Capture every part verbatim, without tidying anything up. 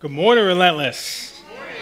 Good morning, Relentless. Good morning.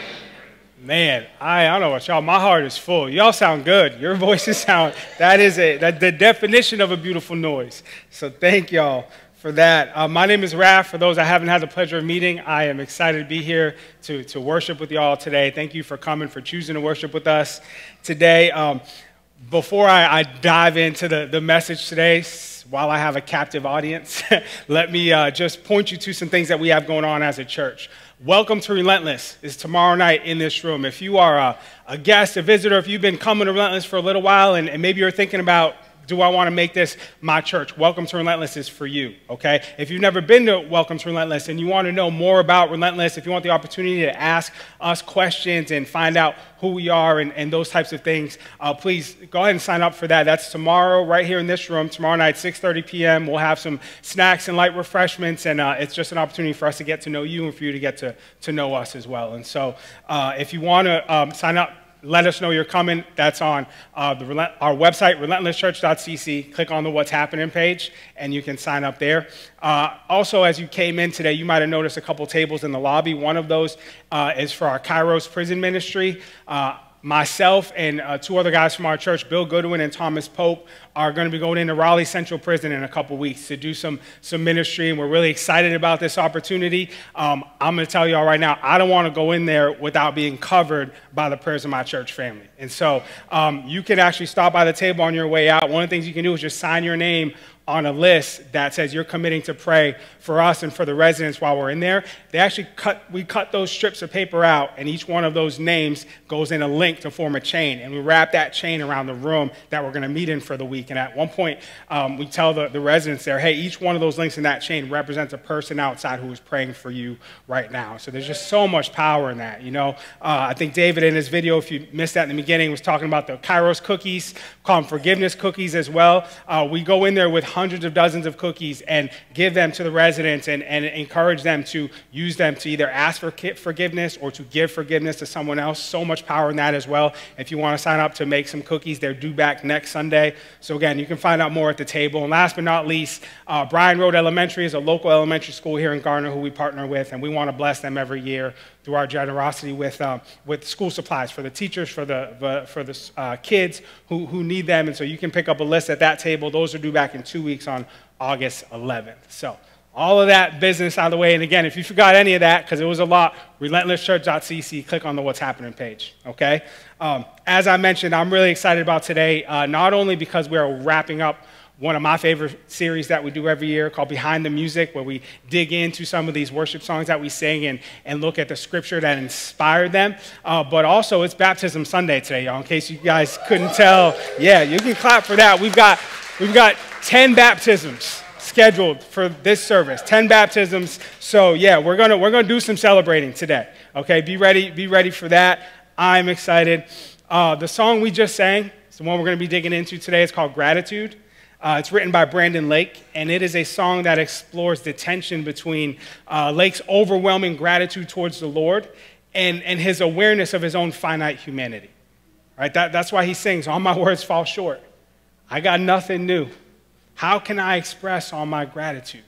Man, I, I don't know about y'all. My heart is full. Y'all sound good. Your voices sound, that is a, that, the definition of a beautiful noise. So thank y'all for that. Uh, my name is Raph. For those I haven't had the pleasure of meeting, I am excited to be here to, to worship with y'all today. Thank you for coming, for choosing to worship with us today. Um, before I, I dive into the, the message today, while I have a captive audience, let me uh, just point you to some things that we have going on as a church. Welcome to Relentless is tomorrow night in this room. If you are a, a guest, a visitor, if you've been coming to Relentless for a little while and, and maybe you're thinking about, do I want to make this my church? Welcome to Relentless is for you, okay? If you've never been to Welcome to Relentless and you want to know more about Relentless, if you want the opportunity to ask us questions and find out who we are and, and those types of things, uh, please go ahead and sign up for that. That's tomorrow right here in this room, tomorrow night, six thirty p.m. We'll have some snacks and light refreshments, and uh, it's just an opportunity for us to get to know you and for you to get to, to know us as well. And so uh, if you want to um, sign up, let us know you're coming. That's on uh, the, our website, relentless church dot c c. Click on the What's Happening page, and you can sign up there. Uh, also, as you came in today, you might have noticed a couple tables in the lobby. One of those uh, is for our Kairos prison ministry. Uh, Myself and uh, two other guys from our church, Bill Goodwin and Thomas Pope, are going to be going into Raleigh Central Prison in a couple weeks to do some, some ministry, and we're really excited about this opportunity. Um, I'm going to tell you all right now, I don't want to go in there without being covered by the prayers of my church family. And so um, you can actually stop by the table on your way out. One of the things you can do is just sign your name on a list that says you're committing to pray for us and for the residents while we're in there. They actually cut, we cut those strips of paper out, and each one of those names goes in a link to form a chain, and we wrap that chain around the room that we're going to meet in for the week. And at one point, um, we tell the, the residents there, hey, each one of those links in that chain represents a person outside who is praying for you right now. So there's just so much power in that, you know. Uh, I think David in his video, if you missed that in the beginning, was talking about the Kairos cookies, call them forgiveness cookies as well. Uh, we go in there with hundreds of dozens of cookies and give them to the residents and, and encourage them to use them to either ask for forgiveness or to give forgiveness to someone else. So much power in that as well. If you want to sign up to make some cookies, they're due back next Sunday. So again, you can find out more at the table. And last but not least, uh, Bryan Road Elementary is a local elementary school here in Garner who we partner with, and we want to bless them every year through our generosity with uh, with school supplies for the teachers, for the for the uh, kids who, who need them. And so you can pick up a list at that table. Those are due back in two weeks on August eleventh. So all of that business out of the way. And again, if you forgot any of that, because it was a lot, relentless church dot c c, click on the What's Happening page, okay? Um, as I mentioned, I'm really excited about today, uh, not only because we're wrapping up one of my favorite series that we do every year called Behind the Music, where we dig into some of these worship songs that we sing and, and look at the scripture that inspired them. Uh, but also, it's Baptism Sunday today, y'all, in case you guys couldn't tell. Yeah, you can clap for that. We've got, we've got ten baptisms scheduled for this service, ten baptisms. So yeah, we're gonna, we're gonna do some celebrating today, okay? Be ready, be ready for that. I'm excited. Uh, the song we just sang, it's the one we're gonna be digging into today. It's called Gratitude. Uh, it's written by Brandon Lake, and it is a song that explores the tension between uh, Lake's overwhelming gratitude towards the Lord and, and his awareness of his own finite humanity. Right? That, that's why he sings, all my words fall short. I got nothing new. How can I express all my gratitude?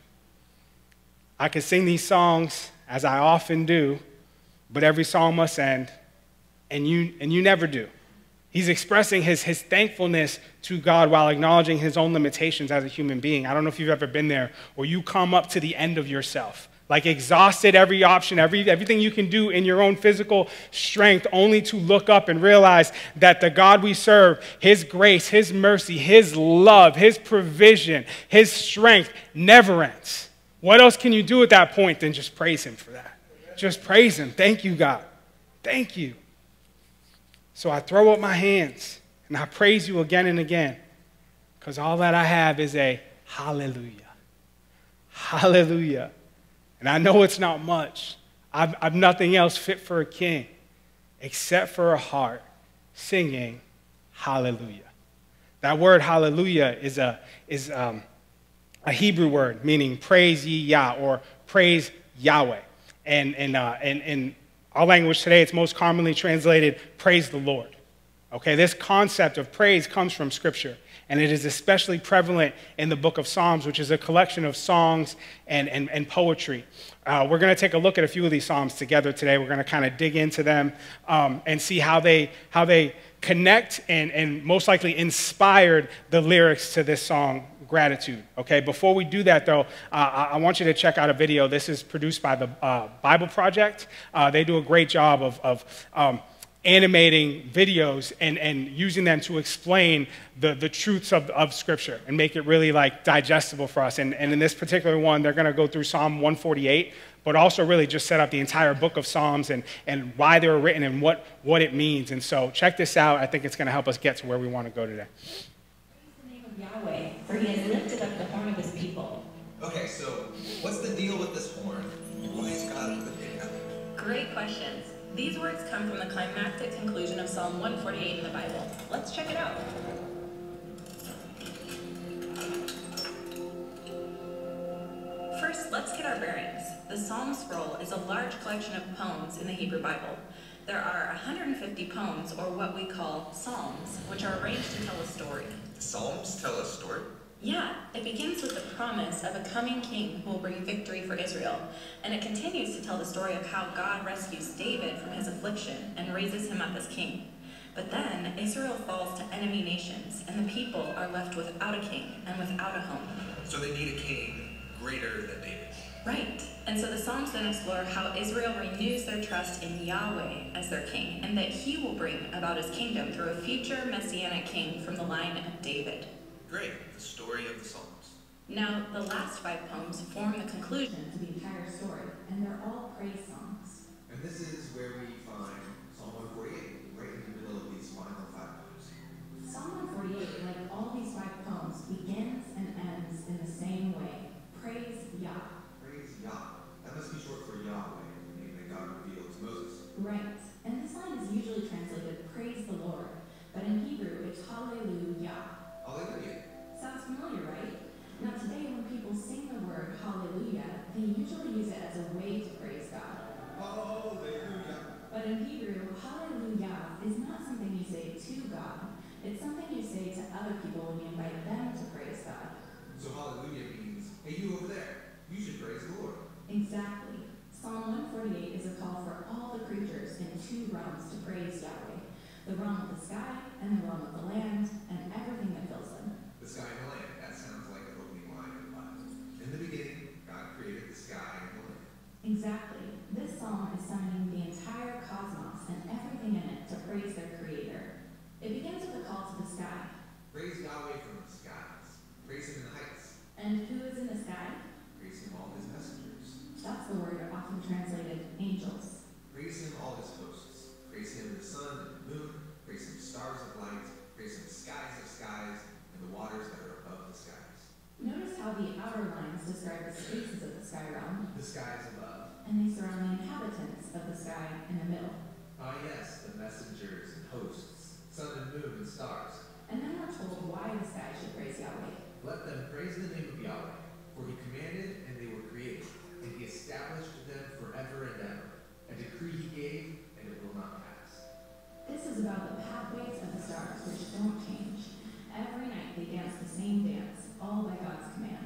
I can sing these songs, as I often do, but every song must end, and you, and you never do. He's expressing his, his thankfulness to God while acknowledging his own limitations as a human being. I don't know if you've ever been there, where you come up to the end of yourself, like exhausted every option, every, everything you can do in your own physical strength, only to look up and realize that the God we serve, his grace, his mercy, his love, his provision, his strength never ends. What else can you do at that point than just praise him for that? Just praise him. Thank you, God. Thank you. So I throw up my hands and I praise you again and again, because all that I have is a hallelujah. Hallelujah. And I know it's not much. I've, I've nothing else fit for a king except for a heart singing hallelujah. That word hallelujah is a, is, um, a Hebrew word meaning praise ye Yah or praise Yahweh. And, and, uh, and, and our language today, it's most commonly translated, praise the Lord. Okay, this concept of praise comes from Scripture. And it is especially prevalent in the book of Psalms, which is a collection of songs and, and, and poetry. Uh, we're going to take a look at a few of these Psalms together today. We're going to kind of dig into them um, and see how they, how they connect and, and most likely inspired the lyrics to this song, Gratitude. Okay, before we do that, though, uh, I want you to check out a video. This is produced by the uh, Bible Project. Uh, they do a great job of, of um, animating videos and, and using them to explain the, the truths of, of Scripture and make it really like digestible for us. And, and in this particular one, they're going to go through Psalm one forty-eight, but also really just set up the entire book of Psalms and, and why they were written and what, what it means. And so check this out. I think it's going to help us get to where we want to go today. Yahweh, for he has lifted up the horn of his people. Okay, so what's the deal with this horn? Why is God lifting up? Great questions. These words come from the climactic conclusion of Psalm one forty-eight in the Bible. Let's check it out. First, let's get our bearings. The Psalm scroll is a large collection of poems in the Hebrew Bible. There are one hundred fifty poems, or what we call psalms, which are arranged to tell a story. Psalms tell a story? Yeah, it begins with the promise of a coming king who will bring victory for Israel, and it continues to tell the story of how God rescues David from his affliction and raises him up as king. But then Israel falls to enemy nations, and the people are left without a king and without a home. So they need a king greater than David. Right, and so the Psalms then explore how Israel renews their trust in Yahweh as their king, and that he will bring about his kingdom through a future messianic king from the line of David. Great, the story of the Psalms. Now, the last five poems form the conclusion to the entire story, and they're all praise songs. And this is where we find Psalm one forty-eight, right in the middle of these final five poems. Psalm one forty-eight, like all these five poems, begins and ends in the same way. Praise Yah. Praise Yah. That must be short for Yahweh, the name that God revealed to Moses. Right, and this line is usually translated, praise the Lord, but in Hebrew, it's hallelujah. Hallelujah. Sounds familiar, right? Now today, when people sing the word hallelujah, they usually use it as a way to praise God. Hallelujah. But in Hebrew, hallelujah is not something you say to God. It's something you say to other people when you invite them to praise God. So hallelujah means, hey, you over there, you should praise the Lord. Exactly. Psalm one forty-eight is a call for all the creatures in two realms to praise Yahweh. The realm of the sky and the realm of the land and everything that fills them. The sky and the land, that sounds like an opening line in the Bible. In the beginning, God created the sky and the land. Exactly. This psalm is summoning the entire cosmos and everything in it to praise their creator. It begins with a call to the sky. Praise Yahweh from the skies. Praise him in the heights. And who is in the sky? Praise him all his messengers. That's the word often translated angels. Praise him all his hosts. Praise him the sun and the moon. Praise him stars of light. Praise him skies of skies and the waters that are above the skies. Notice how the outer lines describe the spaces of the sky realm, The skies above. and they surround the inhabitants of the sky in the middle. Ah yes, the messengers and hosts, sun and moon and stars. And then we're told why the sky should praise Yahweh. Let them praise the name of Yahweh, for he commanded and they were created, and he established them forever and ever. A decree he gave, and it will not pass. This is about the pathways of the stars, which don't change. Every night they dance the same dance, all by God's command.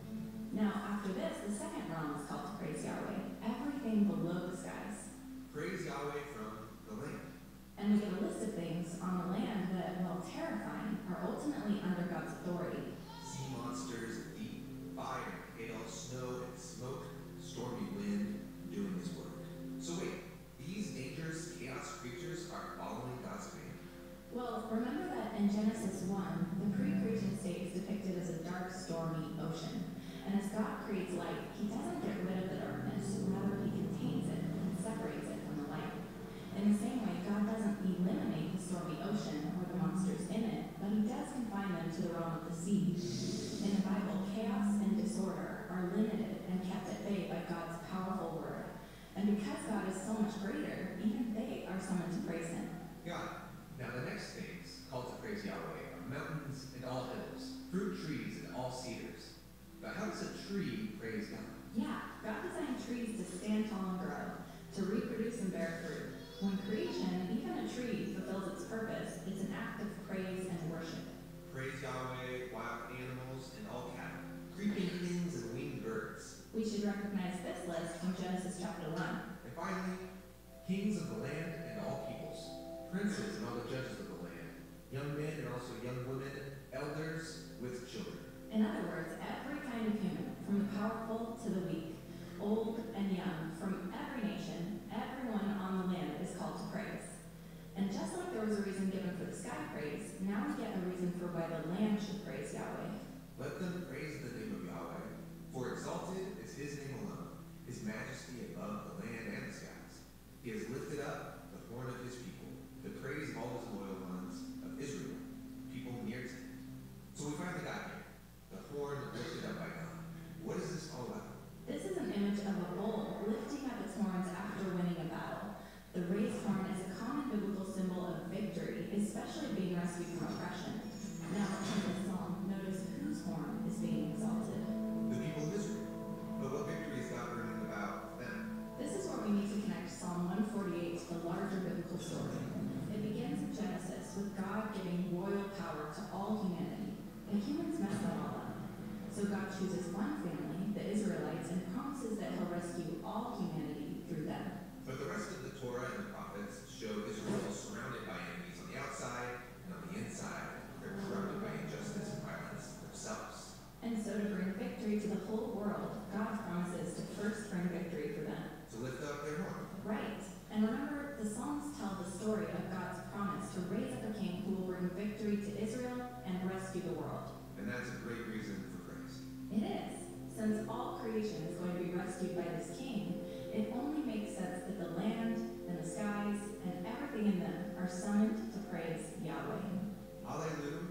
Now, after this, the second realm is called to praise Yahweh, everything below the skies. Praise Yahweh from the land. And we get a list of things on the land that, while terrifying, are ultimately under God's authority. Sea monsters and deep, fire, hail, snow, and smoke, stormy wind, doing his work. So wait, these dangerous chaos creatures are following God's command? Well, remember that in Genesis one, the pre-creation state is depicted as a dark, stormy ocean. And as God creates light, he doesn't get rid of the darkness, rather he contains it and separates it from the light. In the same way, God doesn't eliminate the stormy ocean or the monsters in it, but he does confine them to the realm of the sea. In the Bible, chaos and disorder are limited and kept at bay by God's powerful word. And because God is so much greater, even they are summoned to praise him. God. Now the next things called to praise Yahweh are mountains and all hills, fruit trees and all cedars. But how does a tree praise God? Yeah, God designed trees to stand tall and grow, to reproduce and bear fruit. When creation, even a tree, fulfills its purpose, it's an act of praise and worship. Praise Yahweh and also young women, elders with children. In other words, every kind of human, from the powerful to the weak, old and young, from every nation, everyone on the land is called to praise. And just like there was a reason given for the sky praise, now we get a reason for why the land should praise Yahweh. Let them praise the name of Yahweh, for exalted is his name alone, his majesty above the land and the skies. He has lifted up the horn of his people, to praise all his loyal ones of Israel, people near to him. So we finally got here, the horn lifted up by God. What is this all about? This is an image of a bull lifting up its horns after winning a battle. The raised horn is a common biblical symbol of victory, especially being rescued from oppression. Now, in this psalm, notice whose horn is being exalted. The people of Israel. But what victory is God bringing about for them? This is where we need to connect Psalm one forty-eight to the larger biblical story. It begins in Genesis with God giving royal power to all humanity. But humans mess that all up. So God chooses one family, the Israelites, and promises that he'll rescue all humanity through them. But the rest of the Torah and the prophets show Israel surrounded by enemies on the outside and on the inside. They're corrupted by injustice and violence themselves. And so to bring victory to the whole world, God promises to first bring victory for them. To lift up their horn. Right. And remember, the Psalms tell the story of God's promise to raise up a king who will bring victory to Israel and rescue the world. And that's a great reason for praise. It is. Since all creation is going to be rescued by this king, it only makes sense that the land and the skies and everything in them are summoned to praise Yahweh. Hallelujah.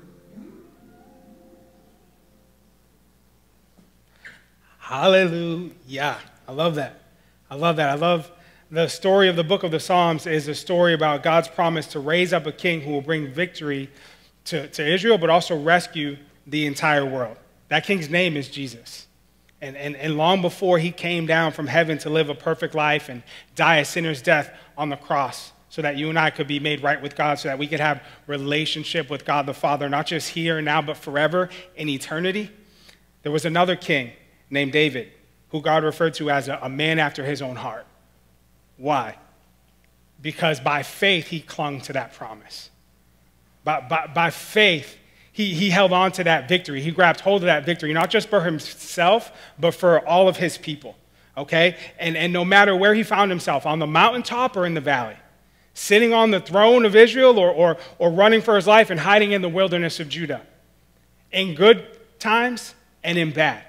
Hallelujah. I love that. I love that. I love the story of the book of the Psalms is a story about God's promise to raise up a king who will bring victory to, to Israel, but also rescue the entire world. That king's name is Jesus. And, and, and long before he came down from heaven to live a perfect life and die a sinner's death on the cross so that you and I could be made right with God, so that we could have relationship with God the Father, not just here and now, but forever in eternity, there was another king named David, who God referred to as a, a man after his own heart. Why? Because by faith, he clung to that promise. By, by, by faith, he, he held on to that victory. He grabbed hold of that victory, not just for himself, but for all of his people, okay? And, and no matter where he found himself, on the mountaintop or in the valley, sitting on the throne of Israel or, or, or running for his life and hiding in the wilderness of Judah, in good times and in bad,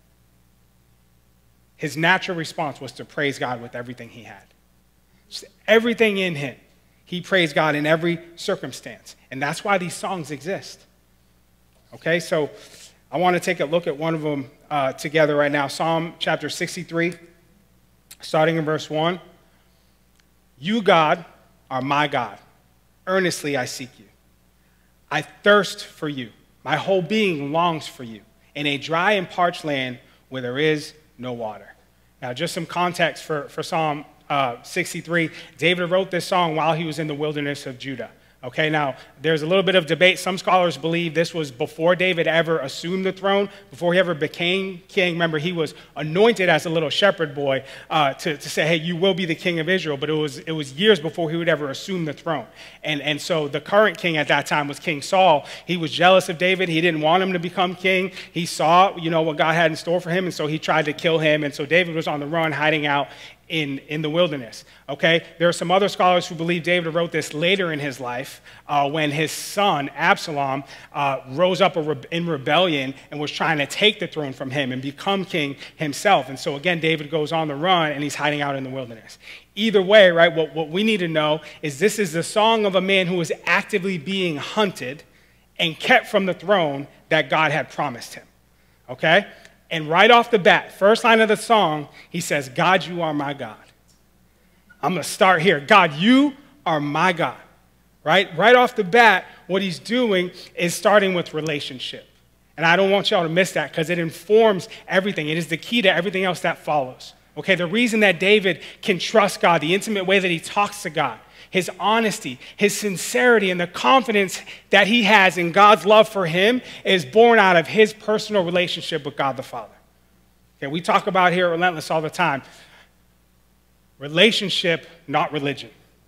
his natural response was to praise God with everything he had. Just everything in him. He praised God in every circumstance. And that's why these songs exist. Okay, so I want to take a look at one of them uh, together right now. Psalm chapter sixty-three, starting in verse one. You, God, are my God. Earnestly I seek you. I thirst for you. My whole being longs for you in a dry and parched land where there is no water. Now, just some context for, for Psalm uh, sixty-three. David wrote this song while he was in the wilderness of Judah. Okay, now, there's a little bit of debate. Some scholars believe this was before David ever assumed the throne, before he ever became king. Remember, he was anointed as a little shepherd boy uh, to, to say, hey, you will be the king of Israel. But it was, it was years before he would ever assume the throne. And, and so the current king at that time was King Saul. He was jealous of David. He didn't want him to become king. He saw, you know, what God had in store for him, and so he tried to kill him. And so David was on the run, hiding out in, in the wilderness, okay? There are some other scholars who believe David wrote this later in his life uh, when his son, Absalom, uh, rose up a re- in rebellion and was trying to take the throne from him and become king himself. And so, again, David goes on the run and he's hiding out in the wilderness. Either way, right, what, what we need to know is this is the song of a man who was actively being hunted and kept from the throne that God had promised him, okay? And right off the bat, first line of the song, he says, God, you are my God. I'm going to start here. God, you are my God, right? Right off the bat, what he's doing is starting with relationship. And I don't want y'all to miss that because it informs everything. It is the key to everything else that follows. Okay, the reason that David can trust God, the intimate way that he talks to God, his honesty, his sincerity, and the confidence that he has in God's love for him is born out of his personal relationship with God the Father. Okay, we talk about here at Relentless all the time. Relationship, not religion.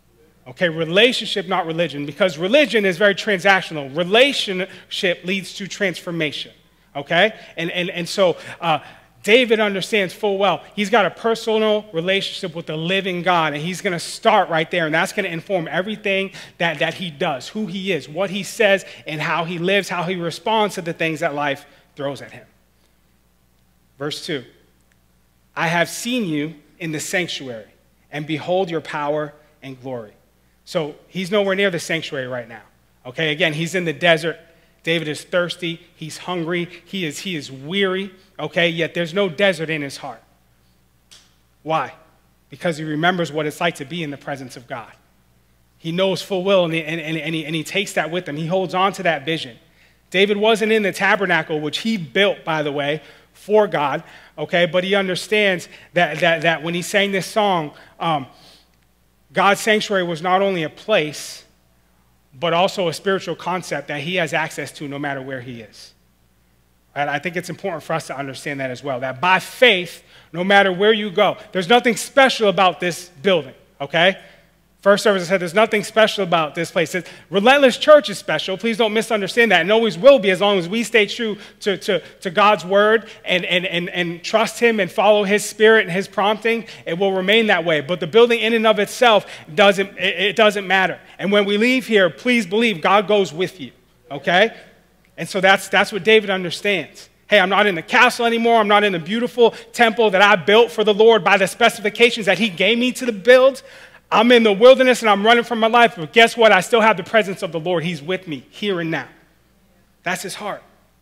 Okay, relationship, not religion, because religion is very transactional. Relationship leads to transformation. Okay? And, and, and so uh, David understands full well he's got a personal relationship with the living God, and he's going to start right there, and that's going to inform everything that, that he does, who he is, what he says, and how he lives, how he responds to the things that life throws at him. Verse two, I have seen you in the sanctuary, and behold your power and glory. So he's nowhere near the sanctuary right now. Okay, again, he's in the desert. David is thirsty, he's hungry, he is, he is weary, okay, yet there's no desert in his heart. Why? Because he remembers what it's like to be in the presence of God. He knows full well, and, he, and, and, and, he, and he takes that with him. He holds on to that vision. David wasn't in the tabernacle, which he built, by the way, for God, okay, but he understands that, that, that when he sang this song, um, God's sanctuary was not only a place, but also a spiritual concept that he has access to no matter where he is. And I think it's important for us to understand that as well, that by faith, no matter where you go, there's nothing special about this building, okay? First service, I said there's nothing special about this place. It's, Relentless Church is special. Please don't misunderstand that. And always will be as long as we stay true to, to, to God's word and, and, and, and trust him and follow his spirit and his prompting. It will remain that way. But the building in and of itself, doesn't, it, it doesn't matter. And when we leave here, please believe God goes with you, okay? And so that's, that's what David understands. Hey, I'm not in the castle anymore. I'm not in the beautiful temple that I built for the Lord by the specifications that he gave me to build. I'm in the wilderness and I'm running for my life, but guess what? I still have the presence of the Lord. He's with me here and now. That's his heart.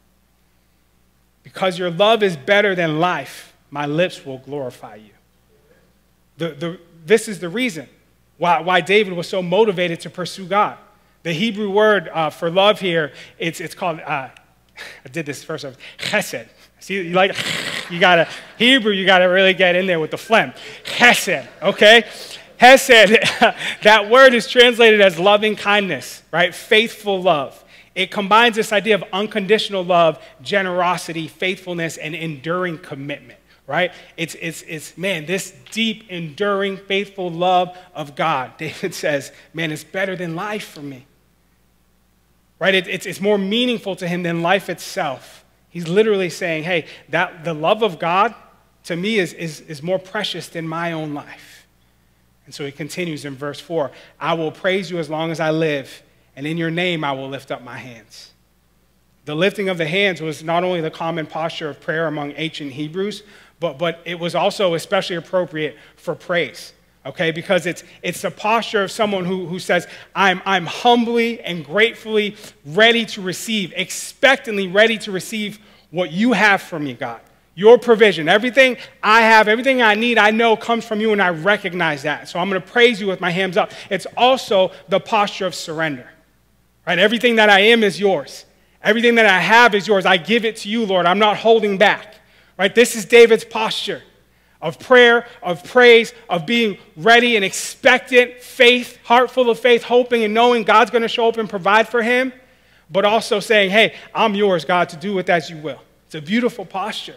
Because your love is better than life, my lips will glorify you. The, the, this is the reason why, why David was so motivated to pursue God. The Hebrew word uh, for love here, it's, it's called, uh, I did this first, chesed. See, you like, you gotta, Hebrew, you gotta really get in there with the phlegm. Chesed, okay? Hesed, that word is translated as loving kindness, right? Faithful love. It combines this idea of unconditional love, generosity, faithfulness, and enduring commitment, right? It's, it's, it's, man, this deep, enduring, faithful love of God. David says, man, it's better than life for me, right? It, it's, it's more meaningful to him than life itself. He's literally saying, hey, that the love of God to me is, is, is more precious than my own life. And so he continues in verse four, I will praise you as long as I live, and in your name I will lift up my hands. The lifting of the hands was not only the common posture of prayer among ancient Hebrews, but, but it was also especially appropriate for praise, okay? Because it's, it's the posture of someone who, who says, I'm, I'm humbly and gratefully ready to receive, expectantly ready to receive what you have for me, God. Your provision, everything I have, everything I need, I know comes from you, and I recognize that. So I'm going to praise you with my hands up. It's also the posture of surrender, right? Everything that I am is yours. Everything that I have is yours. I give it to you, Lord. I'm not holding back, right? This is David's posture of prayer, of praise, of being ready and expectant, faith, heart full of faith, hoping and knowing God's going to show up and provide for him, but also saying, hey, I'm yours, God, to do with as you will. It's a beautiful posture.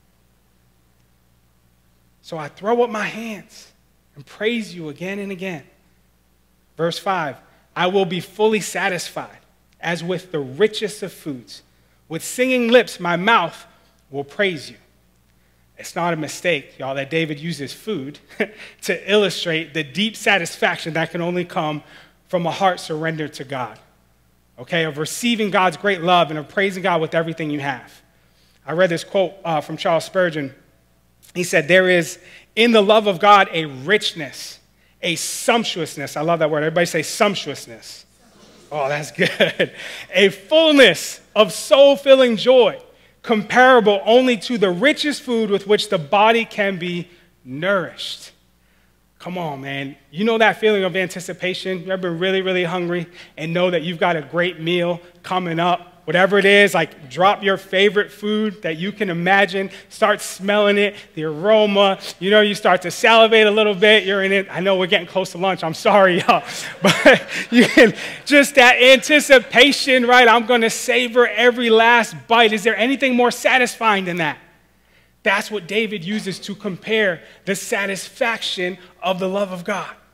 So I throw up my hands and praise you again and again. Verse five, I will be fully satisfied as with the richest of foods. With singing lips, my mouth will praise you. It's not a mistake, y'all, that David uses food to illustrate the deep satisfaction that can only come from a heart surrendered to God, okay, of receiving God's great love and of praising God with everything you have. I read this quote uh, from Charles Spurgeon. He said, there is in the love of God a richness, a sumptuousness. I love that word. Everybody say sumptuousness. Oh, that's good. A fullness of soul-filling joy, comparable only to the richest food with which the body can be nourished. Come on, man. You know that feeling of anticipation? You ever been really, really hungry and know that you've got a great meal coming up? Whatever it is, like drop your favorite food that you can imagine, start smelling it, the aroma, you know, you start to salivate a little bit, you're in it. I know we're getting close to lunch, I'm sorry, y'all, but you can, just that anticipation, right? I'm going to savor every last bite. Is there anything more satisfying than that? That's what David uses to compare the satisfaction of the love of God.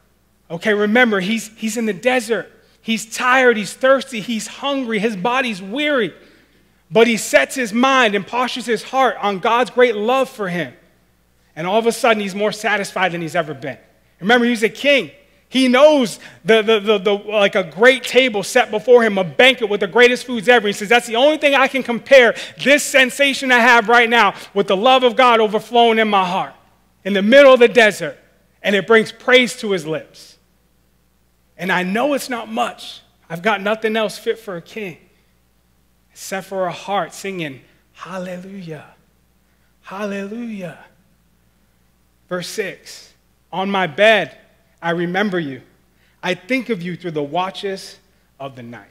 Okay, remember, he's, he's in the desert. He's tired, he's thirsty, he's hungry, his body's weary. But he sets his mind and postures his heart on God's great love for him. And all of a sudden, he's more satisfied than he's ever been. Remember, he's a king. He knows the, the, the, the, like a great table set before him, a banquet with the greatest foods ever. He says, that's the only thing I can compare this sensation I have right now with the love of God overflowing in my heart in the middle of the desert. And it brings praise to his lips. And I know it's not much. I've got nothing else fit for a king except for a heart singing, hallelujah, hallelujah. Verse six, on my bed, I remember you. I think of you through the watches of the night.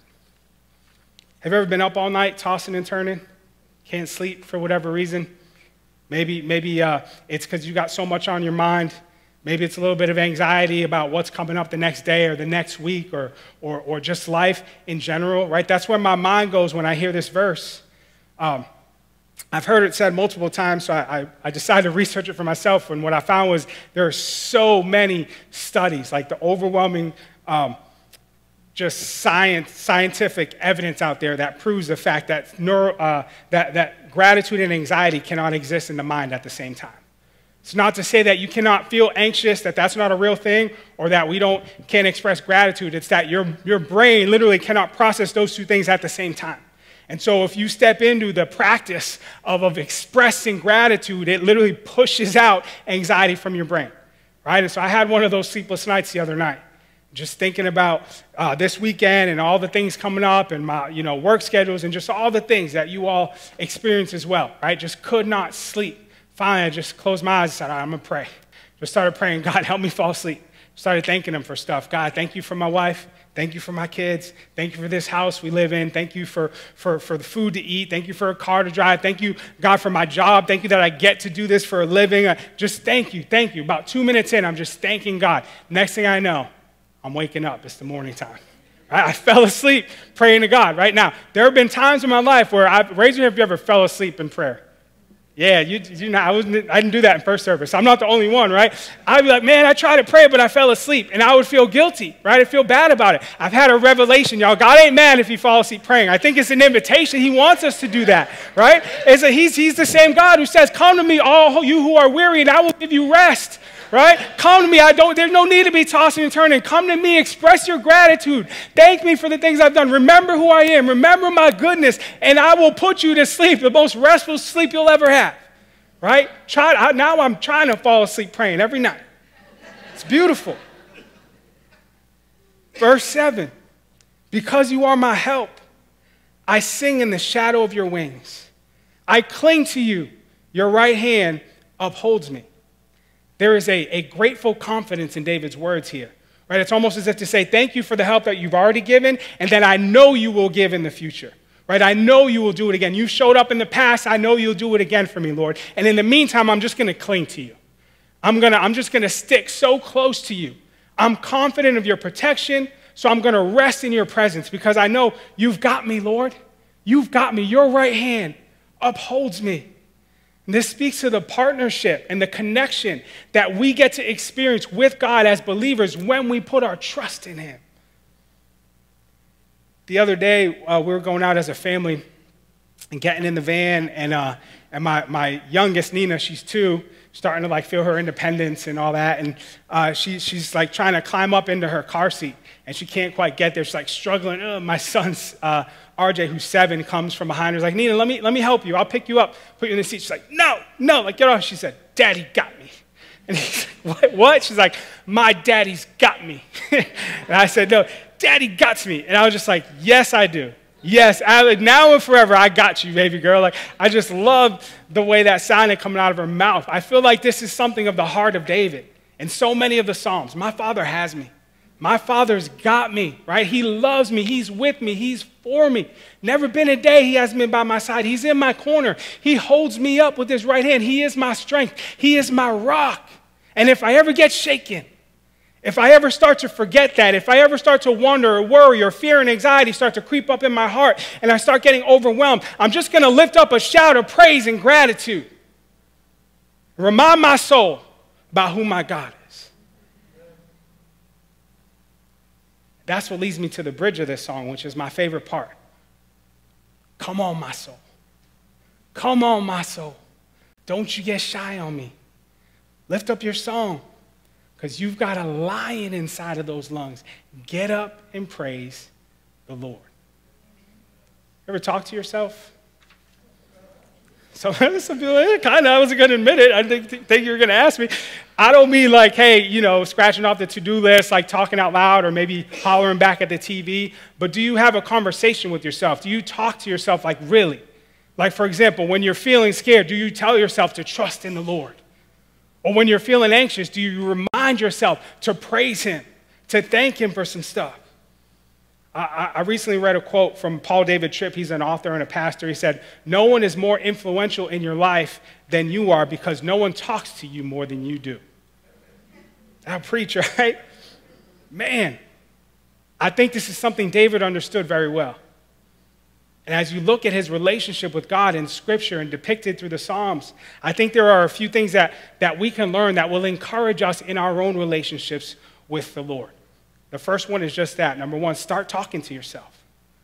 Have you ever been up all night tossing and turning? Can't sleep for whatever reason? Maybe, maybe uh, it's because you got so much on your mind. Maybe it's a little bit of anxiety about what's coming up the next day or the next week or, or, or just life in general, right? That's where my mind goes when I hear this verse. Um, I've heard it said multiple times, so I, I, I decided to research it for myself, and what I found was there are so many studies, like the overwhelming um, just science, scientific evidence out there that proves the fact that, neuro, uh, that, that gratitude and anxiety cannot exist in the mind at the same time. It's not to say that you cannot feel anxious, that that's not a real thing, or that we don't can't express gratitude. It's that your, your brain literally cannot process those two things at the same time. And so if you step into the practice of, of expressing gratitude, it literally pushes out anxiety from your brain, right? And so I had one of those sleepless nights the other night, just thinking about uh, this weekend and all the things coming up and my you know, work schedules and just all the things that you all experience as well, right? Just could not sleep. Finally, I just closed my eyes and said, all right, I'm going to pray. Just started praying, God, help me fall asleep. Started thanking him for stuff. God, thank you for my wife. Thank you for my kids. Thank you for this house we live in. Thank you for, for, for the food to eat. Thank you for a car to drive. Thank you, God, for my job. Thank you that I get to do this for a living. Uh, just thank you, thank you. About two minutes in, I'm just thanking God. Next thing I know, I'm waking up. It's the morning time. Right? I fell asleep praying to God right now. There have been times in my life where I've, raise your hand if you ever fell asleep in prayer. Yeah, you, you know, I, wasn't, I didn't do that in first service. I'm not the only one, right? I'd be like, man, I tried to pray, but I fell asleep. And I would feel guilty, right? I'd feel bad about it. I've had a revelation, y'all. God ain't mad if you fall asleep praying. I think it's an invitation. He wants us to do that, right? It's a, he's, he's the same God who says, come to me, all you who are weary, and I will give you rest. Right? Come to me. I don't, there's no need to be tossing and turning. Come to me. Express your gratitude. Thank me for the things I've done. Remember who I am. Remember my goodness, and I will put you to sleep, the most restful sleep you'll ever have. Right? Try, I, now I'm trying to fall asleep praying every night. It's beautiful. Verse seven, because you are my help, I sing in the shadow of your wings. I cling to you. Your right hand upholds me. There is a, a grateful confidence in David's words here, right? It's almost as if to say, thank you for the help that you've already given, and that I know you will give in the future, right? I know you will do it again. You showed up in the past. I know you'll do it again for me, Lord. And in the meantime, I'm just going to cling to you. I'm gonna, I'm just going to stick so close to you. I'm confident of your protection, so I'm going to rest in your presence because I know you've got me, Lord. You've got me. Your right hand upholds me. And this speaks to the partnership and the connection that we get to experience with God as believers when we put our trust in him. The other day, uh, we were going out as a family and getting in the van, and, uh, and my, my youngest, Nina, she's two, starting to like feel her independence and all that, and uh, she, she's like trying to climb up into her car seat, and she can't quite get there. She's like struggling. Ugh, my son's uh, R J, who's seven, comes from behind her. He's like, Nina, let me, let me help you. I'll pick you up, put you in the seat. She's like, no, no, like, get off. She said, Daddy got me. And he's like, what? what? She's like, my daddy's got me. And I said, no, Daddy got me. And I was just like, yes, I do. Yes, I, now and forever, I got you, baby girl. Like, I just love the way that sounded coming out of her mouth. I feel like this is something of the heart of David. In so many of the Psalms, my Father has me. My Father's got me, right? He loves me. He's with me. He's for me. Never been a day he hasn't been by my side. He's in my corner. He holds me up with his right hand. He is my strength. He is my rock. And if I ever get shaken, if I ever start to forget that, if I ever start to wonder or worry or fear and anxiety start to creep up in my heart and I start getting overwhelmed, I'm just going to lift up a shout of praise and gratitude. Remind my soul about who my God is. That's what leads me to the bridge of this song, which is my favorite part. Come on, my soul. Come on, my soul. Don't you get shy on me. Lift up your song, because you've got a lion inside of those lungs. Get up and praise the Lord. Ever talk to yourself? So some people, eh, kind of, I wasn't going to admit it. I didn't think, think you were going to ask me. I don't mean like, hey, you know, scratching off the to-do list, like talking out loud or maybe hollering back at the T V. But do you have a conversation with yourself? Do you talk to yourself like really? Like, for example, when you're feeling scared, do you tell yourself to trust in the Lord? Or when you're feeling anxious, do you remind yourself to praise him, to thank him for some stuff? I, I recently read a quote from Paul David Tripp. He's an author and a pastor. He said, no one is more influential in your life than you are because no one talks to you more than you do. That preacher, right? Man, I think this is something David understood very well. And as you look at his relationship with God in Scripture and depicted through the Psalms, I think there are a few things that, that we can learn that will encourage us in our own relationships with the Lord. The first one is just that. Number one, start talking to yourself.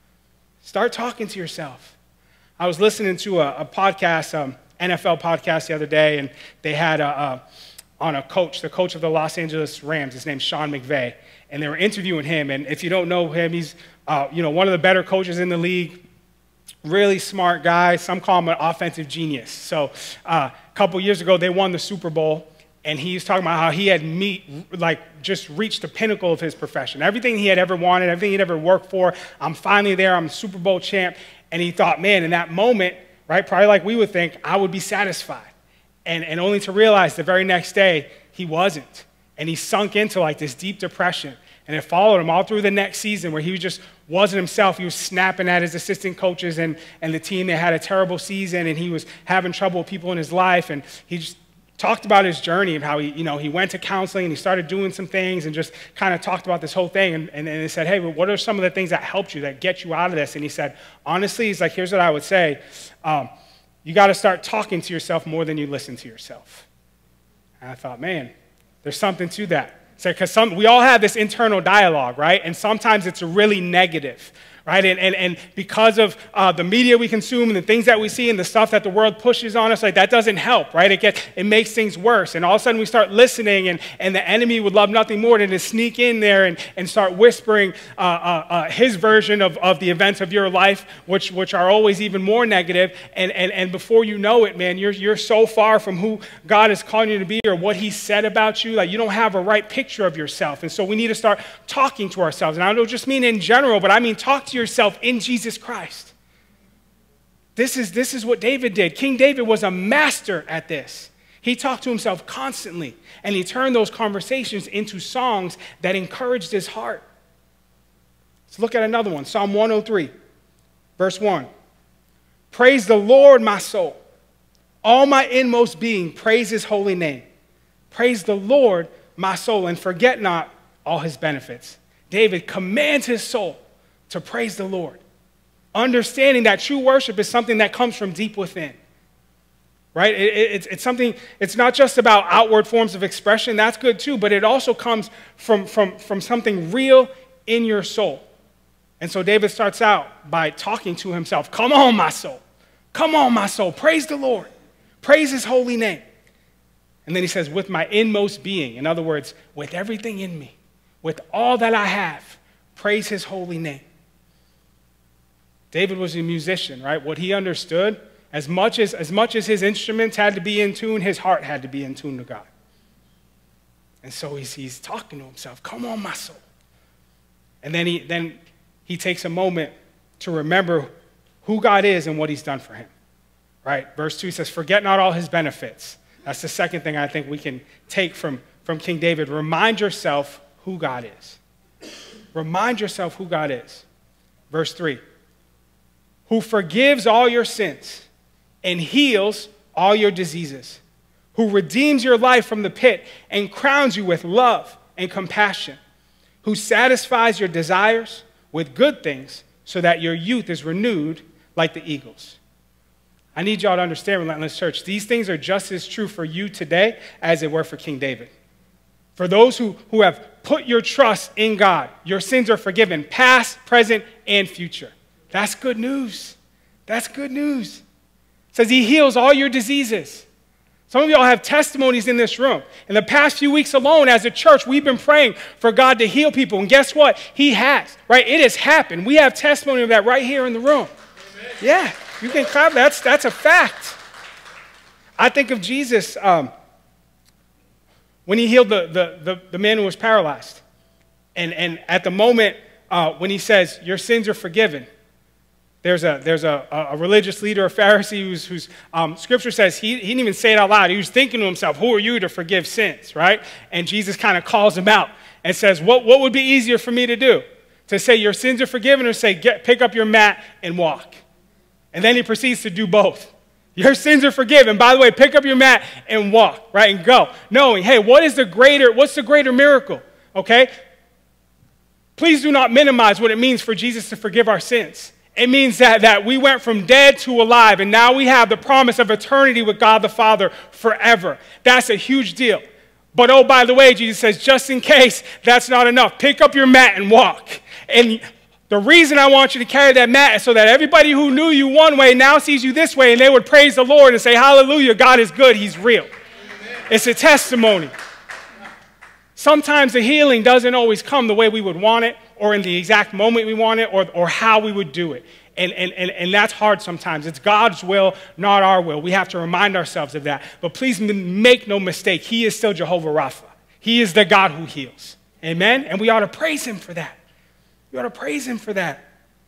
Start talking to yourself. I was listening to a, a podcast, um, N F L podcast the other day, and they had a, a, on a coach, the coach of the Los Angeles Rams. His name's Sean McVay, and they were interviewing him. And if you don't know him, he's uh, you know one of the better coaches in the league. Really smart guy. Some call him an offensive genius. So uh, a couple years ago, they won the Super Bowl. And he was talking about how he had meet, like just reached the pinnacle of his profession. Everything he had ever wanted, everything he'd ever worked for, I'm finally there, I'm Super Bowl champ. And he thought, man, in that moment, right, probably like we would think, I would be satisfied. And, and only to realize the very next day, he wasn't. And he sunk into like this deep depression. And it followed him all through the next season where he just wasn't himself. He was snapping at his assistant coaches and, and the team. They had a terrible season, and he was having trouble with people in his life. And he just talked about his journey of how he, you know, he went to counseling and he started doing some things and just kind of talked about this whole thing. And, and, and he said, hey, well, what are some of the things that helped you, that get you out of this? And he said, honestly, he's like, here's what I would say. Um, you got to start talking to yourself more than you listen to yourself. And I thought, man, there's something to that. Because some we all have this internal dialogue, right? And sometimes it's really negative, right? And, and, and because of uh, the media we consume and the things that we see and the stuff that the world pushes on us, like that doesn't help, right? It gets, it makes things worse. And all of a sudden we start listening, and, and the enemy would love nothing more than to sneak in there and, and start whispering uh, uh, uh, his version of, of the events of your life, which, which are always even more negative. And, and, and before you know it, man, you're, you're so far from who God is calling you to be or what he said about you, like you don't have a right picture of yourself. And so we need to start talking to ourselves. And I don't just mean in general, but I mean talk to yourself in Jesus Christ. This is, this is what David did. King David was a master at this. He talked to himself constantly, and he turned those conversations into songs that encouraged his heart. Let's look at another one. Psalm one oh three, verse one. Praise the Lord, my soul. All my inmost being, praise his holy name. Praise the Lord, my soul, and forget not all his benefits. David commands his soul to praise the Lord, understanding that true worship is something that comes from deep within, right? It, it, it's, it's something, it's not just about outward forms of expression, that's good too, but it also comes from, from, from something real in your soul. And so David starts out by talking to himself, come on, my soul, come on, my soul, praise the Lord, praise his holy name. And then he says, with my inmost being, in other words, with everything in me, with all that I have, praise his holy name. David was a musician, right? What he understood, as much as, as much as his instruments had to be in tune, his heart had to be in tune to God. And so he's, he's talking to himself, come on, my soul. And then he, then he takes a moment to remember who God is and what he's done for him, right? Verse two says, forget not all his benefits. That's the second thing I think we can take from, from King David. Remind yourself who God is. Remind yourself who God is. Verse three. Who forgives all your sins and heals all your diseases, who redeems your life from the pit and crowns you with love and compassion, who satisfies your desires with good things so that your youth is renewed like the eagles. I need y'all to understand, Relentless Church, these things are just as true for you today as they were for King David. For those who, who have put your trust in God, your sins are forgiven, past, present, and future. That's good news. That's good news. It says he heals all your diseases. Some of y'all have testimonies in this room. In the past few weeks alone, as a church, we've been praying for God to heal people. And guess what? He has, right? It has happened. We have testimony of that right here in the room. Amen. Yeah, you can clap. That's, that's a fact. I think of Jesus um, when he healed the, the, the, the man who was paralyzed. And, and at the moment uh, when he says, your sins are forgiven, There's a there's a, a religious leader, a Pharisee, who's, who's um, Scripture says he, he didn't even say it out loud. He was thinking to himself, who are you to forgive sins, right? And Jesus kind of calls him out and says, what, what would be easier for me to do? To say your sins are forgiven, or say, get, pick up your mat and walk? And then he proceeds to do both. Your sins are forgiven. By the way, pick up your mat and walk, right? And go. Knowing, hey, what is the greater, what's the greater miracle? Okay? Please do not minimize what it means for Jesus to forgive our sins. It means that, that we went from dead to alive, and now we have the promise of eternity with God the Father forever. That's a huge deal. But oh, by the way, Jesus says, just in case that's not enough, pick up your mat and walk. And the reason I want you to carry that mat is so that everybody who knew you one way now sees you this way, and they would praise the Lord and say, hallelujah, God is good, he's real. Amen. It's a testimony. Sometimes the healing doesn't always come the way we would want it, or in the exact moment we want it, or, or how we would do it. And, and, and, and that's hard sometimes. It's God's will, not our will. We have to remind ourselves of that. But please make no mistake, he is still Jehovah Rapha. He is the God who heals. Amen? And we ought to praise him for that. We ought to praise him for that.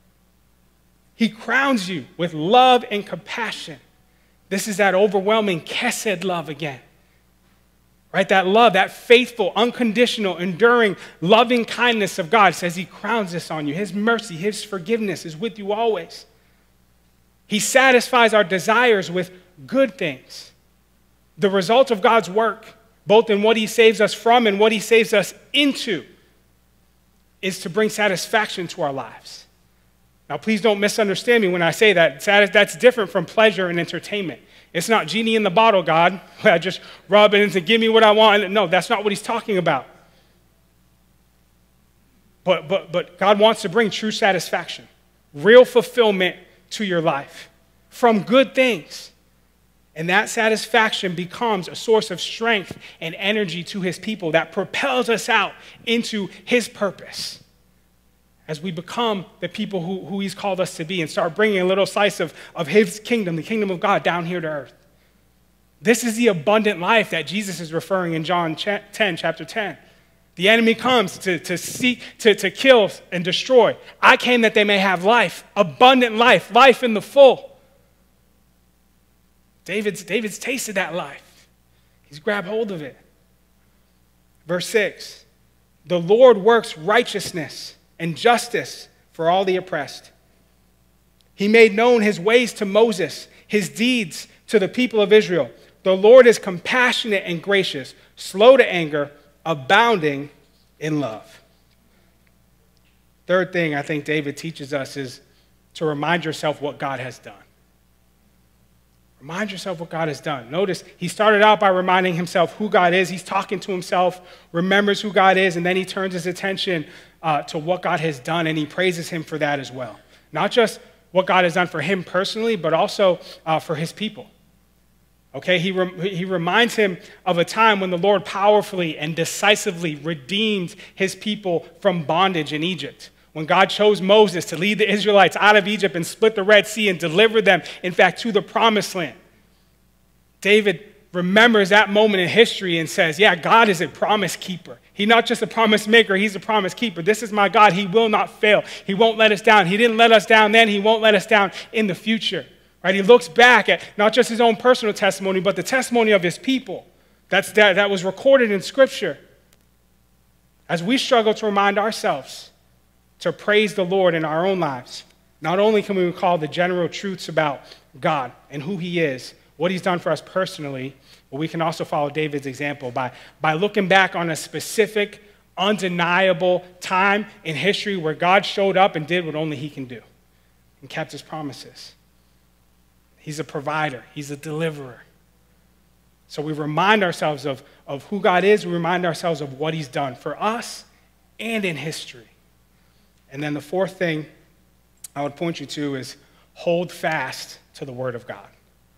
He crowns you with love and compassion. This is that overwhelming chesed love again. Right? That love, that faithful, unconditional, enduring, loving kindness of God says he crowns this on you. His mercy, his forgiveness is with you always. He satisfies our desires with good things. The result of God's work, both in what he saves us from and what he saves us into, is to bring satisfaction to our lives. Now, please don't misunderstand me when I say that. That's different from pleasure and entertainment. It's not genie in the bottle, God. I just rub it in to give me what I want. No, that's not what he's talking about. But, but, but God wants to bring true satisfaction, real fulfillment to your life from good things. And that satisfaction becomes a source of strength and energy to his people that propels us out into his purpose as we become the people who, who he's called us to be and start bringing a little slice of, of his kingdom, the kingdom of God, down here to earth. This is the abundant life that Jesus is referring in John ten, chapter ten. The enemy comes to, to seek, to, to kill and destroy. I came that they may have life, abundant life, life in the full. David's, David's tasted that life. He's grabbed hold of it. Verse six, the Lord works righteousness and justice for all the oppressed. He made known his ways to Moses, his deeds to the people of Israel. The Lord is compassionate and gracious, slow to anger, abounding in love. Third thing I think David teaches us is to remind yourself what God has done. Remind yourself what God has done. Notice he started out by reminding himself who God is. He's talking to himself, remembers who God is, and then he turns his attention uh, to what God has done, and he praises him for that as well. Not just what God has done for him personally, but also uh, for his people. Okay, he, rem- he reminds him of a time when the Lord powerfully and decisively redeemed his people from bondage in Egypt. When God chose Moses to lead the Israelites out of Egypt and split the Red Sea and deliver them, in fact, to the promised land. David remembers that moment in history and says, yeah, God is a promise keeper. He's not just a promise maker, he's a promise keeper. This is my God. He will not fail. He won't let us down. He didn't let us down then. He won't let us down in the future. Right? He looks back at not just his own personal testimony, but the testimony of his people. That's, that, that was recorded in Scripture. As we struggle to remind ourselves to praise the Lord in our own lives, not only can we recall the general truths about God and who he is, what he's done for us personally, but we can also follow David's example by, by looking back on a specific, undeniable time in history where God showed up and did what only he can do and kept his promises. He's a provider. He's a deliverer. So we remind ourselves of, of who God is. We remind ourselves of what he's done for us and in history. And then the fourth thing I would point you to is hold fast to the word of God.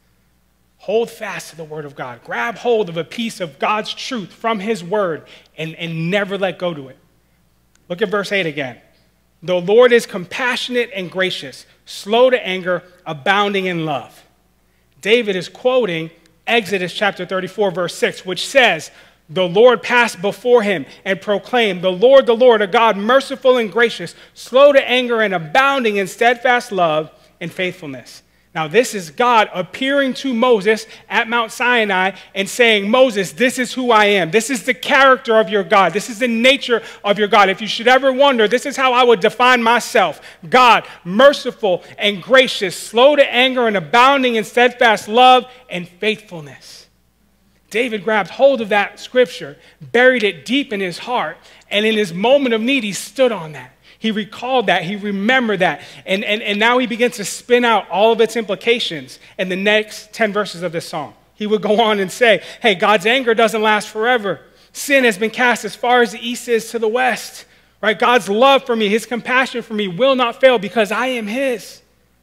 Hold fast to the word of God. Grab hold of a piece of God's truth from his word and, and never let go to it. Look at verse eight again. The Lord is compassionate and gracious, slow to anger, abounding in love. David is quoting Exodus chapter thirty-four, verse six, which says, the Lord passed before him and proclaimed, the Lord, the Lord, a God merciful and gracious, slow to anger and abounding in steadfast love and faithfulness. Now, this is God appearing to Moses at Mount Sinai and saying, Moses, this is who I am. This is the character of your God. This is the nature of your God. If you should ever wonder, this is how I would define myself. God, merciful and gracious, slow to anger and abounding in steadfast love and faithfulness. David grabbed hold of that scripture, buried it deep in his heart, and in his moment of need, he stood on that. He recalled that. He remembered that. And, and, and now he begins to spin out all of its implications in the next ten verses of this song. He would go on and say, hey, God's anger doesn't last forever. Sin has been cast as far as the east is to the west. Right? God's love for me, his compassion for me will not fail because I am his.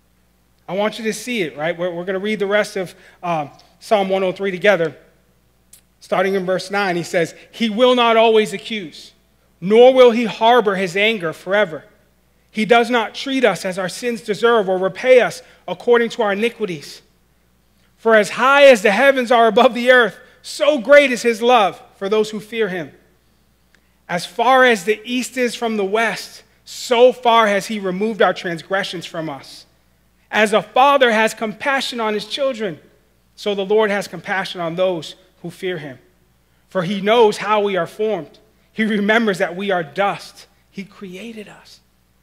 I want you to see it, right? We're, we're going to read the rest of uh, Psalm one oh three together. Starting in verse nine, he says, he will not always accuse, nor will he harbor his anger forever. He does not treat us as our sins deserve or repay us according to our iniquities. For as high as the heavens are above the earth, so great is his love for those who fear him. As far as the east is from the west, so far has he removed our transgressions from us. As a father has compassion on his children, so the Lord has compassion on those who fear him. For he knows how we are formed. He remembers that we are dust. He created us.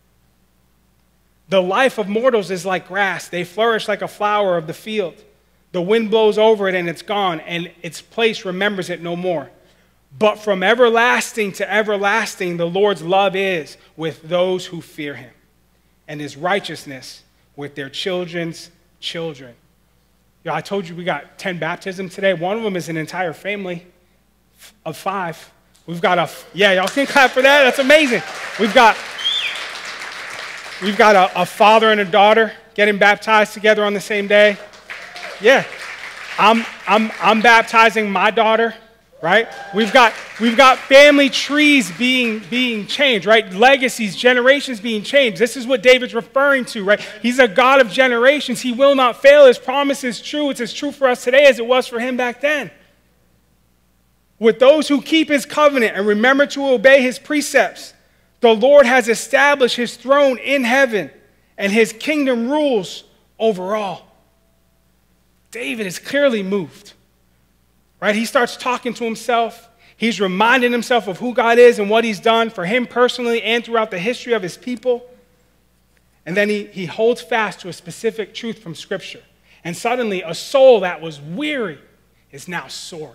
The life of mortals is like grass. They flourish like a flower of the field. The wind blows over it and it's gone, and its place remembers it no more. But from everlasting to everlasting, the Lord's love is with those who fear him, and his righteousness with their children's children. Yeah, I told you we got ten baptisms today. One of them is an entire family of five. We've got a, yeah, y'all can clap for that. That's amazing. We've got, we've got a, a father and a daughter getting baptized together on the same day. Yeah, I'm, I'm, I'm baptizing my daughter, right? We've got, we've got family trees being, being changed, right? Legacies, generations being changed. This is what David's referring to, right? He's a God of generations. He will not fail. His promise is true. It's as true for us today as it was for him back then. With those who keep his covenant and remember to obey his precepts, the Lord has established his throne in heaven, and his kingdom rules over all. David is clearly moved, right? He starts talking to himself. He's reminding himself of who God is and what he's done for him personally and throughout the history of his people. And then he, he holds fast to a specific truth from Scripture. And suddenly, a soul that was weary is now soaring.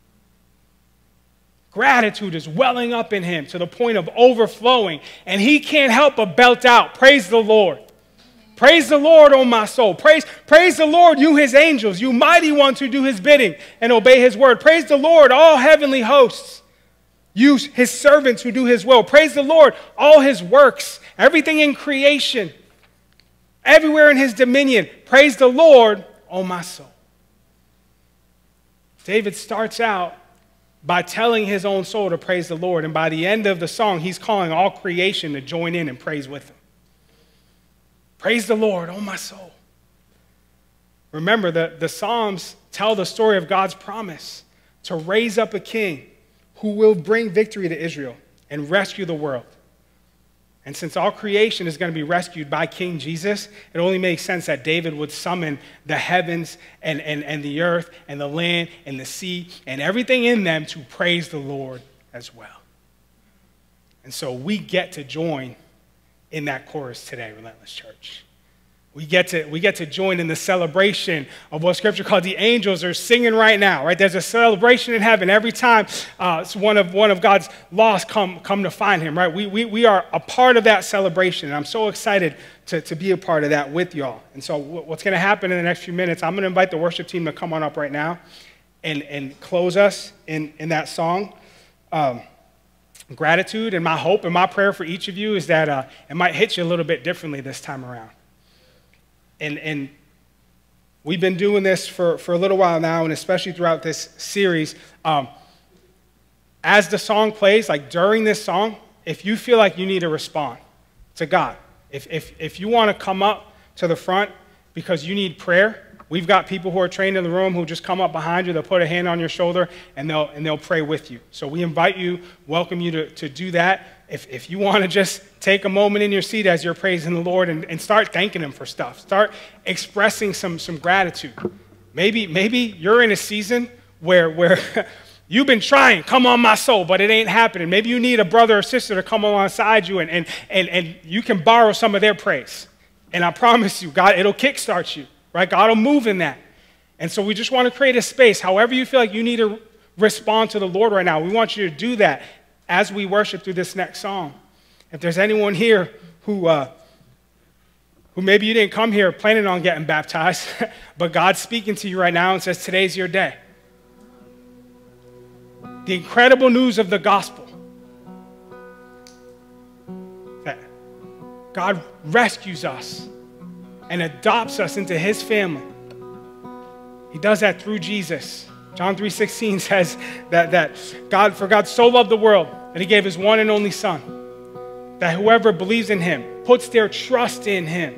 Gratitude is welling up in him to the point of overflowing, and he can't help but belt out, praise the Lord. Praise the Lord, O my soul. Praise, praise the Lord, you his angels, you mighty ones who do his bidding and obey his word. Praise the Lord, all heavenly hosts, you his servants who do his will. Praise the Lord, all his works, everything in creation, everywhere in his dominion. Praise the Lord, O my soul. David starts out by telling his own soul to praise the Lord, and by the end of the song, he's calling all creation to join in and praise with him. Praise the Lord, oh my soul. Remember, the, the Psalms tell the story of God's promise to raise up a king who will bring victory to Israel and rescue the world. And since all creation is going to be rescued by King Jesus, it only makes sense that David would summon the heavens and, and, and the earth and the land and the sea and everything in them to praise the Lord as well. And so we get to join in that chorus today, Relentless Church. We get to we get to join in the celebration of what Scripture called the angels are singing right now, right? There's a celebration in heaven every time uh, one of one of God's lost come come to find him, right? We we we are a part of that celebration, and I'm so excited to, to be a part of that with y'all. And so what's going to happen in the next few minutes, I'm going to invite the worship team to come on up right now, and, and close us in, in that song. Um, gratitude, and my hope and my prayer for each of you is that uh, it might hit you a little bit differently this time around. And, and we've been doing this for, for a little while now, and especially throughout this series. Um, as the song plays, like during this song, if you feel like you need to respond to God, if, if, if you want to come up to the front because you need prayer, we've got people who are trained in the room who just come up behind you, they'll put a hand on your shoulder, and they'll, and they'll pray with you. So we invite you, welcome you to, to do that. If, if you want to just take a moment in your seat as you're praising the Lord and, and start thanking him for stuff, start expressing some, some gratitude. Maybe, maybe you're in a season where, where you've been trying, come on my soul, but it ain't happening. Maybe you need a brother or sister to come alongside you, and, and, and, and you can borrow some of their praise. And I promise you, God, it'll kickstart you, right? God will move in that. And so we just want to create a space. However you feel like you need to respond to the Lord right now, we want you to do that as we worship through this next song. If there's anyone here who, uh, who maybe you didn't come here planning on getting baptized, but God's speaking to you right now and says, today's your day. The incredible news of the gospel that God rescues us and adopts us into his family. He does that through Jesus. John three sixteen says that, that God, for God so loved the world that he gave his one and only son, that whoever believes in him, puts their trust in him,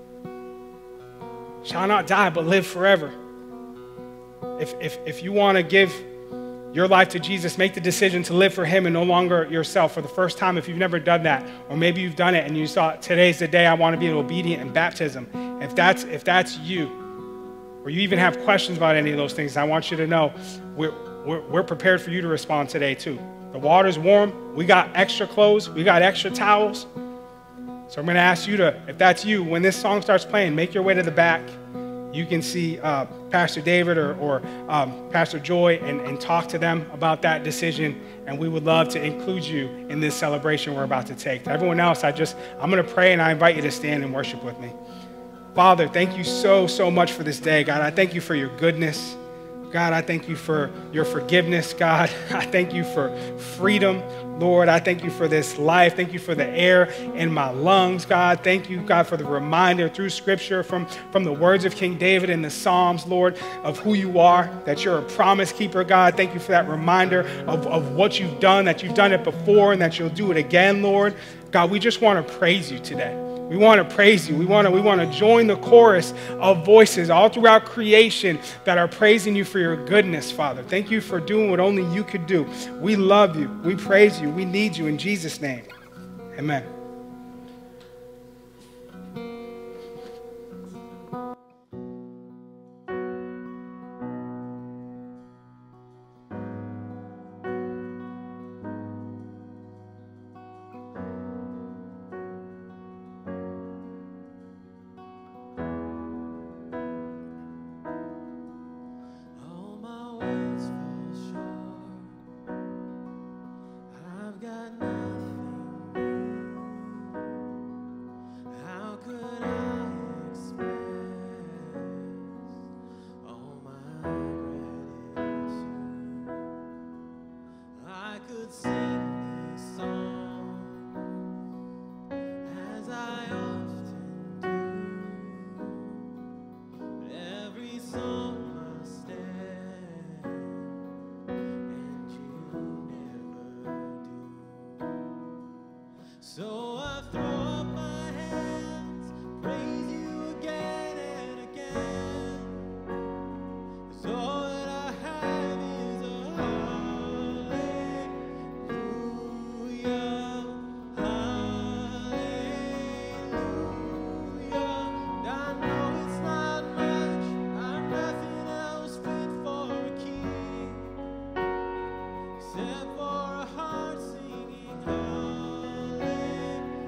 shall not die but live forever. If, if, if you want to give your life to Jesus, make the decision to live for him and no longer yourself for the first time. If you've never done that, or maybe you've done it and you thought, today's the day I want to be obedient in baptism. If that's, if that's you, or you even have questions about any of those things, I want you to know we're, we're, we're prepared for you to respond today too. The water's warm. We got extra clothes. We got extra towels. So I'm going to ask you to, if that's you, when this song starts playing, make your way to the back. You can see uh, Pastor David or, or um, Pastor Joy and, and talk to them about that decision. And we would love to include you in this celebration we're about to take. To everyone else, I just, I'm going to pray and I invite you to stand and worship with me. Father, thank you so, so much for this day. God, I thank you for your goodness. God, I thank you for your forgiveness. God, I thank you for freedom. Lord, I thank you for this life. Thank you for the air in my lungs, God. Thank you, God, for the reminder through Scripture from, from the words of King David in the Psalms, Lord, of who you are, that you're a promise keeper, God. Thank you for that reminder of, of what you've done, that you've done it before and that you'll do it again, Lord. God, we just want to praise you today. We want to praise you. We want to, we want to join the chorus of voices all throughout creation that are praising you for your goodness, Father. Thank you for doing what only you could do. We love you. We praise you. We need you in Jesus' name. Amen. So I throw up my hands, praise you again and again. 'Cause all that I have is a hallelujah, hallelujah. And I know it's not much, I'm nothing else fit for a king, except for a heart singing hallelujah.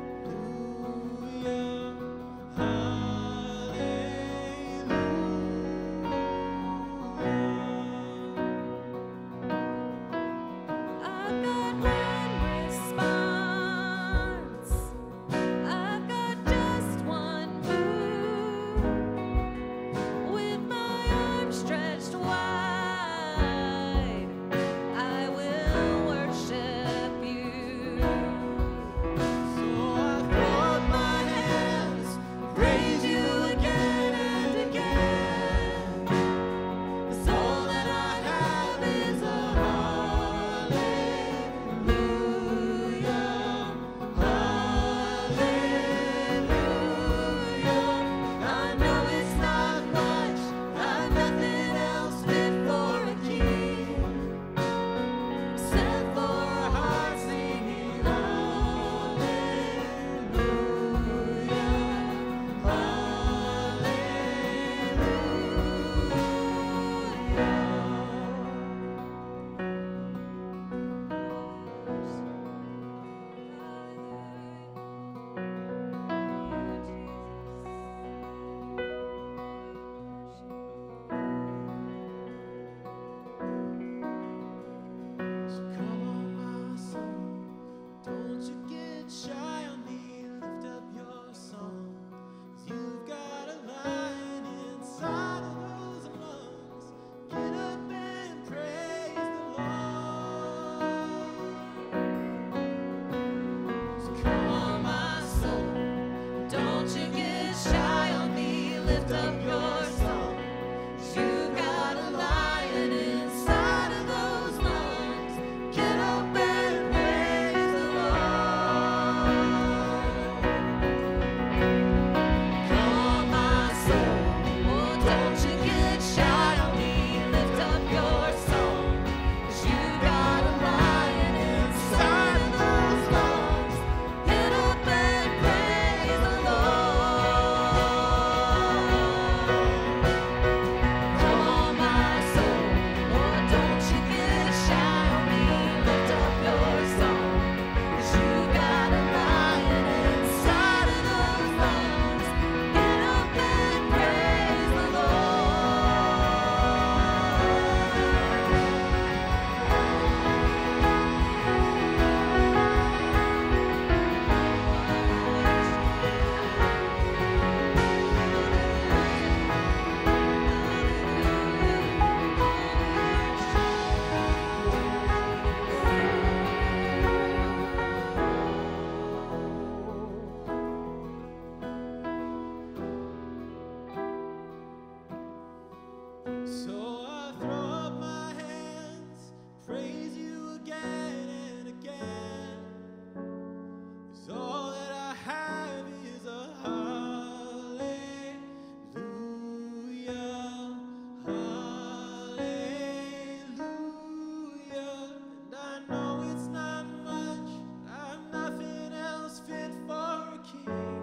get shy on me, lift up your song. 'Cause you've got a lion inside of those lungs. Get up and praise the Lord. So come on, my soul, don't you get shy on me, lift up your song. 'Cause you've got a lion inside of those lungs. Get up and praise the Lord. Come on, my soul, oh, don't you get shy on me, lift up your song. 'Cause you've got a lion inside of those lungs. Get up and praise the Lord. Come on, my soul, oh, don't you get shy on me, lift up your song. 'Cause you've got a lion inside of those lungs. Get up and praise the So I throw up my hands, praise you again and again. 'Cause all that I have is a hallelujah, hallelujah. And I know it's not much, I'm nothing else fit for a king,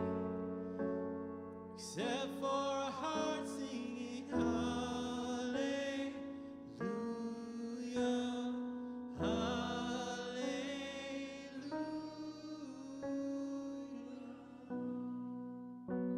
except for a heart singing hallelujah, hallelujah.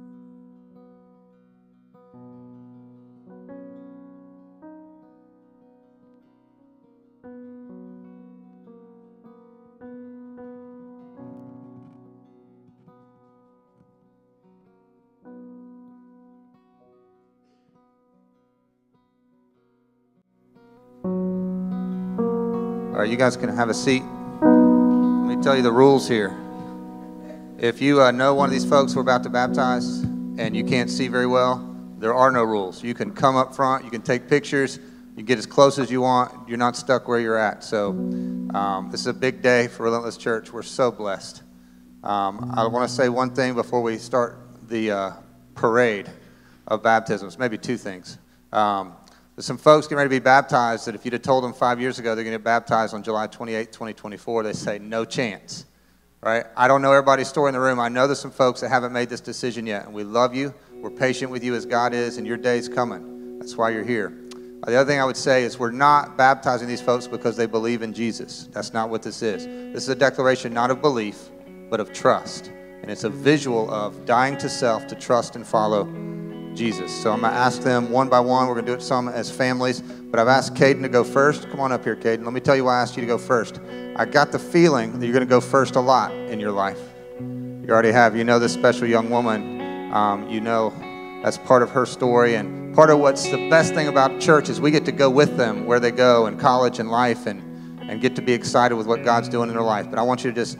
All right, you guys can have a seat. Let me tell you the rules here. If you uh, know one of these folks we're about to baptize and you can't see very well, there are no rules. You can come up front, you can take pictures, you can get as close as you want. You're not stuck where you're at. So um, this is a big day for Relentless Church. We're so blessed. Um, I want to say one thing before we start the uh, parade of baptisms, maybe two things. Um, There's some folks getting ready to be baptized that if you'd have told them five years ago they're going to get baptized on July twenty-eighth, twenty twenty-four, they say no chance, right? I don't know everybody's story in the room. I know there's some folks that haven't made this decision yet, and we love you. We're patient with you as God is, and your day's coming. That's why you're here. The other thing I would say is we're not baptizing these folks because they believe in Jesus. That's not what this is. This is a declaration not of belief, but of trust. And it's a visual of dying to self to trust and follow Jesus. So I'm going to ask them one by one. We're going to do it some as families. But I've asked Caden to go first. Come on up here, Caden. Let me tell you why I asked you to go first. I got the feeling that you're going to go first a lot in your life. You already have. You know this special young woman. Um, you know that's part of her story. And part of what's the best thing about church is we get to go with them where they go in college and life and, and get to be excited with what God's doing in their life. But I want you to just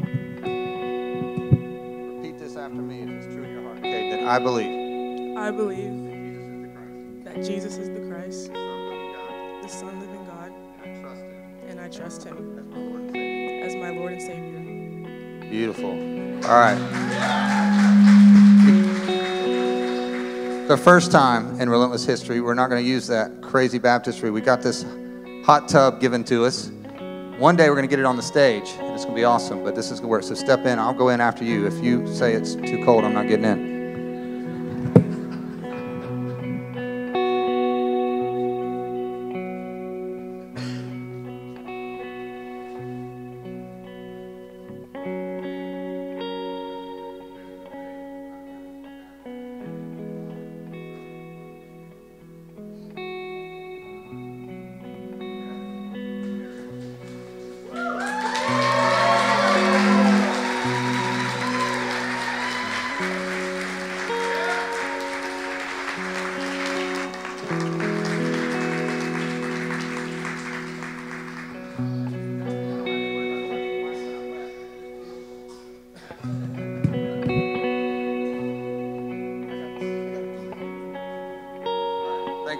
repeat this after me if it's true in your heart, Caden. That I believe. I believe that Jesus is the Christ, the Son of living God, and I trust him as my Lord and Savior. Beautiful. All right. The first time in Relentless history, we're not going to use that crazy baptistry. We got this hot tub given to us. One day we're going to get it on the stage, and it's going to be awesome, but this is going to work. So step in. I'll go in after you. If you say it's too cold, I'm not getting in.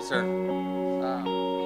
sir. Um,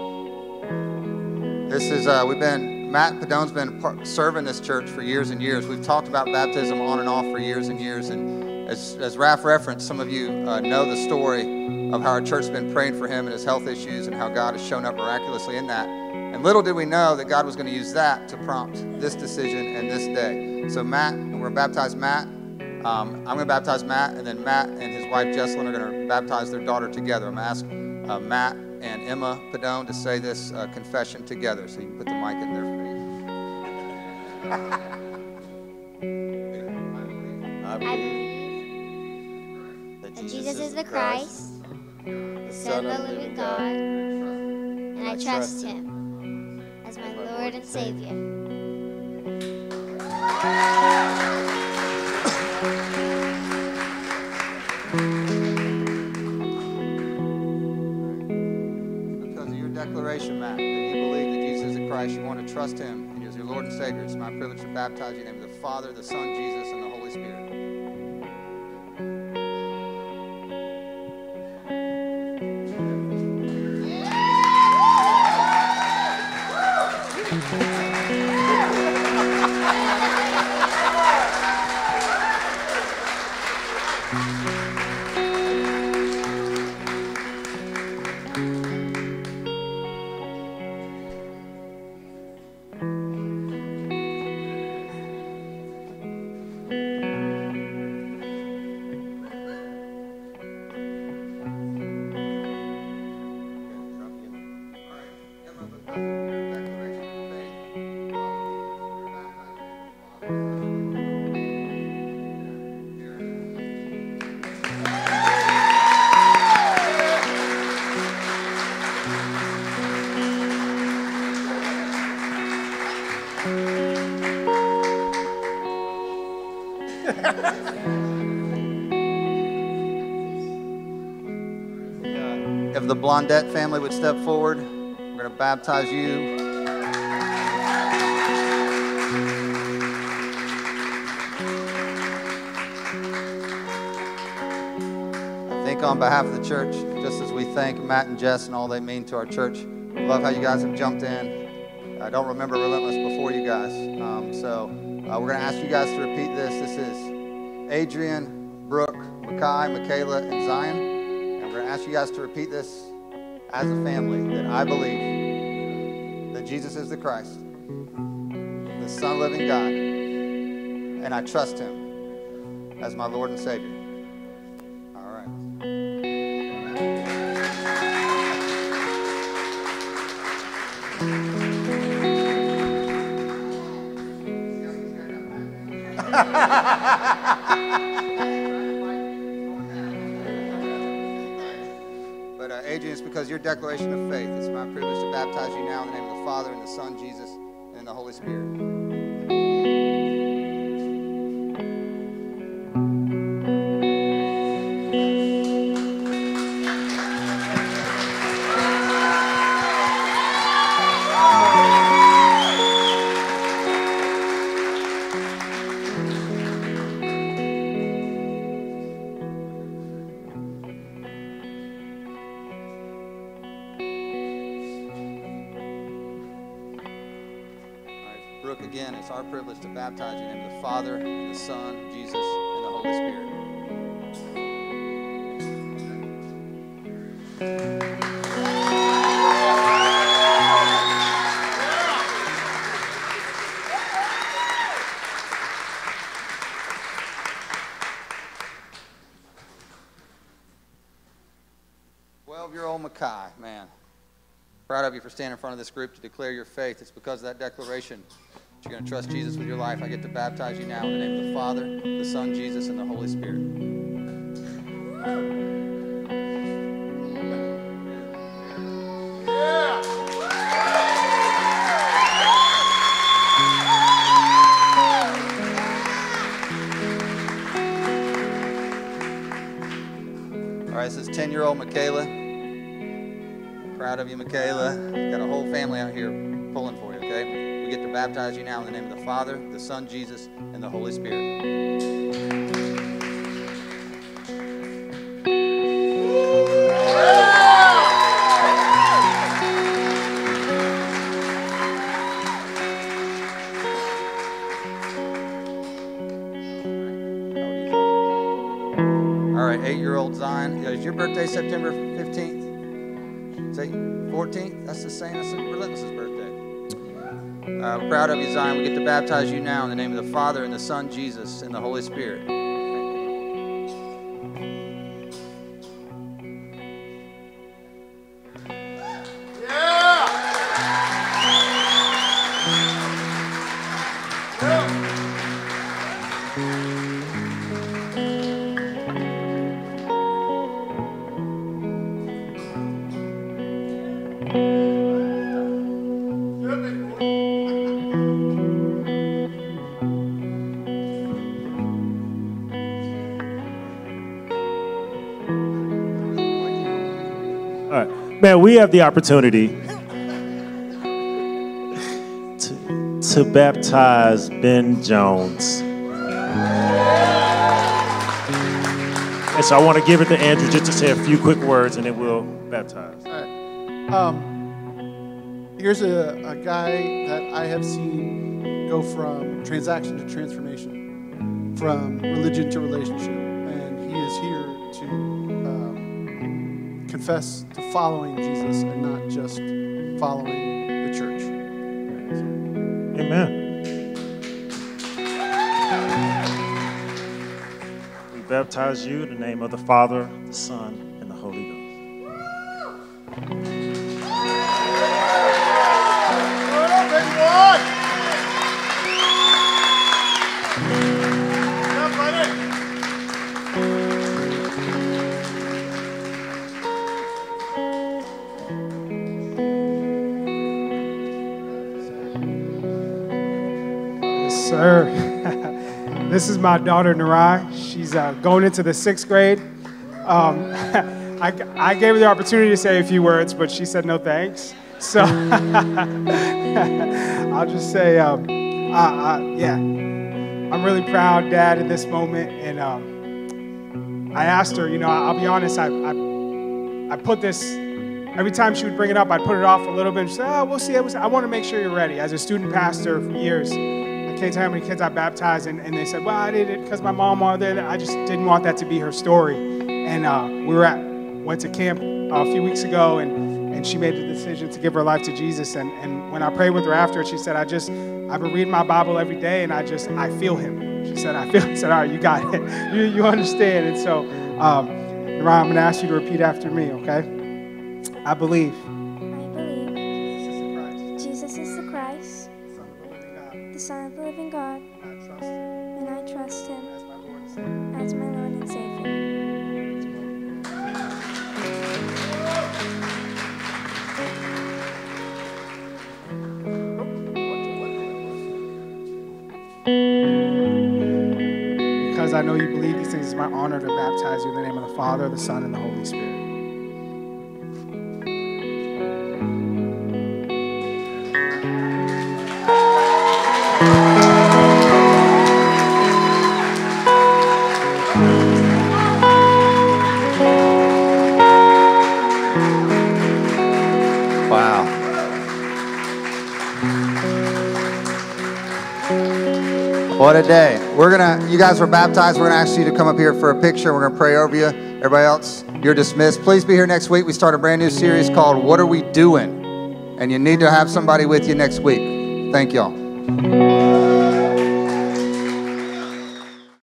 this is, uh, we've been, Matt Padone's been par- serving this church for years and years. We've talked about baptism on and off for years and years. And as, as Raph referenced, some of you uh, know the story of how our church has been praying for him and his health issues and how God has shown up miraculously in that. And little did we know that God was going to use that to prompt this decision and this day. So Matt, we're going to baptize Matt. Um, I'm going to baptize Matt, and then Matt and his wife Jessalyn are going to baptize their daughter together. I'm going to ask uh, Matt and Emma Padone to say this uh, confession together. So you can put the mic in there for you. I believe that Jesus is the Christ, the Son of the living God, and I trust him as my Lord and Savior. Because of your declaration, Matt, that you believe that Jesus is the Christ, you want to trust him and as your Lord and Savior, it's my privilege to baptize you in the name of the Father, the Son, Jesus, and the Holy Spirit. If the Blondette family would step forward, we're going to baptize you. I think on behalf of the church, just as we thank Matt and Jess and all they mean to our church, we love how you guys have jumped in. I don't remember Relentless before you guys. Um, so uh, we're going to ask you guys to repeat this. This is Adrian, Brooke, Makai, Michaela, and Zion. We're going to ask you guys to repeat this as a family, that I believe that Jesus is the Christ, the Son of the living God, and I trust him as my Lord and Savior. All right. But uh, Adrian, it's because your declaration of faith. It's my privilege to baptize you now in the name of the Father and the Son, Jesus, and in the Holy Spirit. Again, it's our privilege to baptize you in the name of the Father, the Son, Jesus, and the Holy Spirit. twelve-year-old Makai, man. Proud of you for standing in front of this group to declare your faith. It's because of that declaration that you're going to trust Jesus with your life. I get to baptize you now in the name of the Father, the Son, Jesus, and the Holy Spirit. All right, this is ten-year-old Michaela. Proud of you, Michaela. You've got a whole family out here pulling for you, okay? We get to baptize you now in the name of the Father, the Son, Jesus, and the Holy Spirit. right, eight-year-old Zion. Is your birthday September fifteenth? Is that fourteenth? That's the same as Relentless's birthday. Uh, we're proud of you, Zion. We get to baptize you now in the name of the Father and the Son, Jesus, and the Holy Spirit. Man, we have the opportunity to, to baptize Ben Jones. And so I want to give it to Andrew just to say a few quick words, and then we'll baptize. All right. Um, here's a, a guy that I have seen go from transaction to transformation, from religion to relationship, and he is here to um, confess to following Jesus and not just following the church. Amen. We baptize you in the name of the Father, the Son, and the Holy Ghost. Sir, this is my daughter Narai. She's uh, going into the sixth grade. Um, I, I gave her the opportunity to say a few words, but she said no thanks. So I'll just say, um, uh, uh, yeah, I'm really proud, Dad, in this moment. And um, I asked her, you know, I'll be honest, I, I, I put this, every time she would bring it up, I'd put it off a little bit. And she said, oh, we'll see. I, I want to make sure you're ready. As a student pastor for years, I can't tell how many kids I baptized, and, and they said, well, I did it because my mom was there. I just didn't want that to be her story. And uh, we were at, went to camp uh, a few weeks ago, and, and she made the decision to give her life to Jesus. And, and when I prayed with her after, she said, I just, I've been reading my Bible every day, and I just, I feel him. She said, I feel him. I said, all right, you got it. you, you understand. And so, um, Ryan, I'm going to ask you to repeat after me, okay? I believe. I believe Jesus is the Christ, the Son of the living God, and I trust him as my Lord and Savior. Because I know you believe these things, it's my honor to baptize you in the name of the Father, the Son, and the Holy Spirit. Wow. What a day. We're going to, you guys were baptized. We're going to ask you to come up here for a picture. We're going to pray over you. Everybody else, you're dismissed. Please be here next week. We start a brand new series called What Are We Doing? And you need to have somebody with you next week. Thank y'all.